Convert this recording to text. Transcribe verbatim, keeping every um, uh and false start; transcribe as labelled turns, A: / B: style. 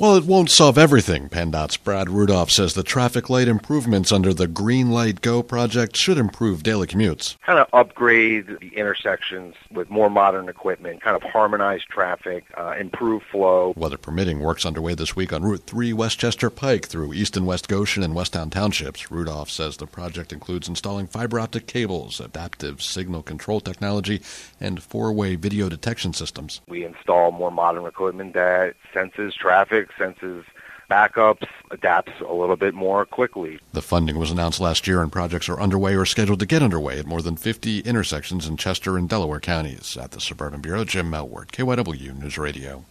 A: Well, it won't solve everything. PennDOT's Brad Rudolph says the traffic light improvements under the Green Light Go project should improve daily commutes.
B: Kind of upgrade the intersections with more modern equipment, kind of harmonize traffic, uh, improve flow.
A: Weather permitting, work's underway this week on Route three Westchester Pike through East and West Goshen and Westtown Townships. Rudolph says the project includes installing fiber optic cables, adaptive signal control technology, and four-way video detection systems.
B: We install more modern equipment that senses traffic, senses backups, adapts a little bit more quickly.
A: The funding was announced last year, and projects are underway or scheduled to get underway at more than fifty intersections in Chester and Delaware counties. At the Suburban Bureau, Jim Melwart, K Y W News Radio.